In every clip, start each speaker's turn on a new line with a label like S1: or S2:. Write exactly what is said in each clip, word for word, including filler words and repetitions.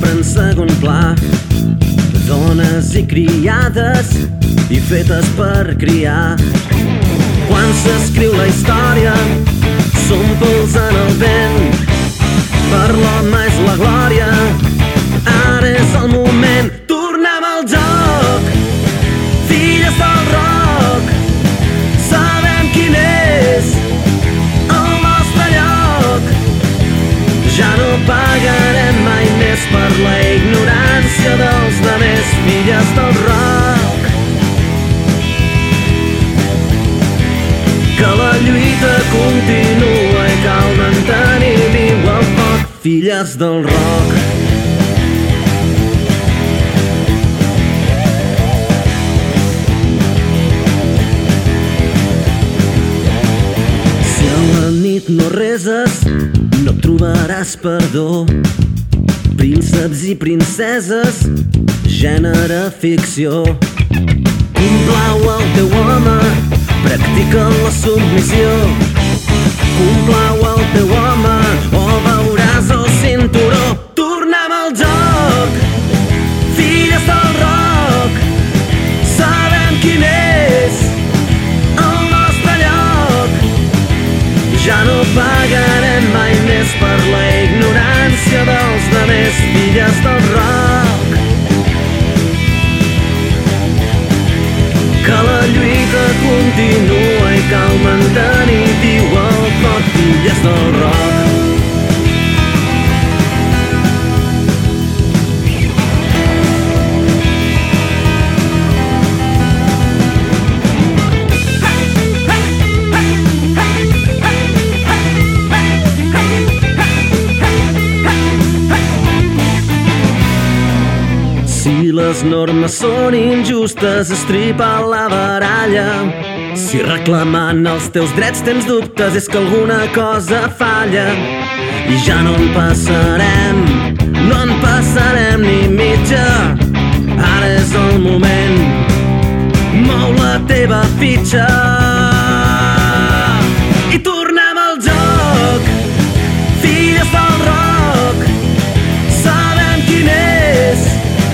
S1: sempre en segon pla. Dones i criades i fetes per criar. Quan s'escriu la història som pols en el vent. Per l'home és la glòria, ara és el moment. Tornem al joc, filles del rock. Sabem quin és el nostre lloc. Ja no pagarem mai més per la ignorància dels demés. Filles del rock, que la lluita continua i cal mantenir viu el foc. Filles del rock. Si a la nit no reses, no trobaràs perdó. Prínceps i princeses, gènere ficció. Complau el teu home, practica la submissió. Complau el teu home o veuràs el cinturó. Tornem al joc, filles del rock. Sabem quin és el nostre lloc. Ja no pagarem mai més per la ignorància dels demés. Filles del rock, que la lluita continua i cal mantenir viu el foc. Filles del rock. Si les normes són injustes, estripa la baralla. Si reclamant els teus drets tens dubtes, és que alguna cosa falla. I ja no en passarem, no en passarem ni mitja. Ara és el moment, mou la teva fitxa. I tornem al joc, filles del rock. Sabem quin és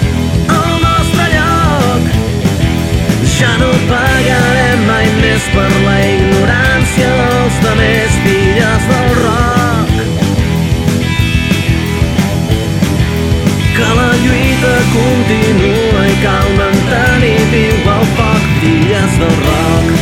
S1: ja no pagarem mai més per la ignorància dels demés. Filles del rock, que la lluita continua i cal mantenir viu el foc. Filles del rock.